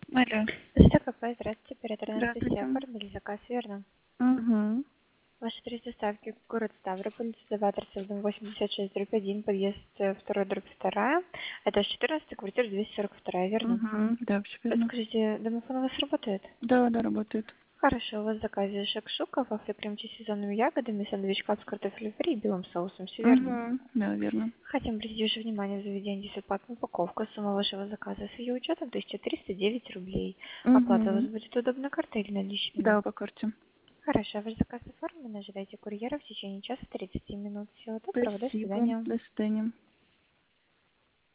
Алло. ЖКП, здравствуйте, оператор Анастасия. Здравствуйте. Оформили заказ, верно? Угу. Ваши три доставки. Город Ставрополь, Заваторцев, дом 86/1, подъезд 2/2. Это 14 квартира 242, верно? Угу. Да, все верно. Подскажите, домофон у вас работает? Да, да, работает. Хорошо, у вас в заказе шакшука, вафли-крем с сезонными ягодами, сэндвич кап с картофелем фри и белым соусом, все верно? Угу. Да, верно. Хотим обратить ваше внимание, заведение 10 платная упаковка. Сумма вашего заказа с ее учетом 1309 рублей. Оплата у вас Угу. будет удобно картой или наличными? Да, по карте. Хорошо, ваш заказ оформлен. Ожидайте курьера в течение часа 30 минут. Всего доброго, до Спасибо. свидания. До свидания.